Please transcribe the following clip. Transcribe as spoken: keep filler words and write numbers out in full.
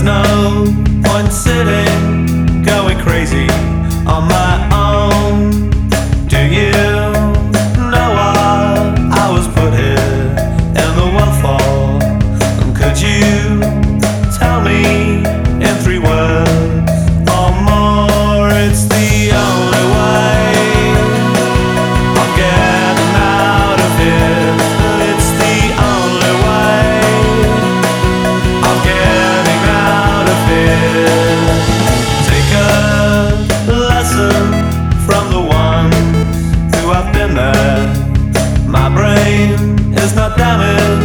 no point sitting, going crazy on my own. Do you know what I was put here in the world for? Could you tell me in three words or more? It's the only way of getting out of here. It's the only way of getting out of here. Take a lesson from the ones who have been there. My brain is not damaged,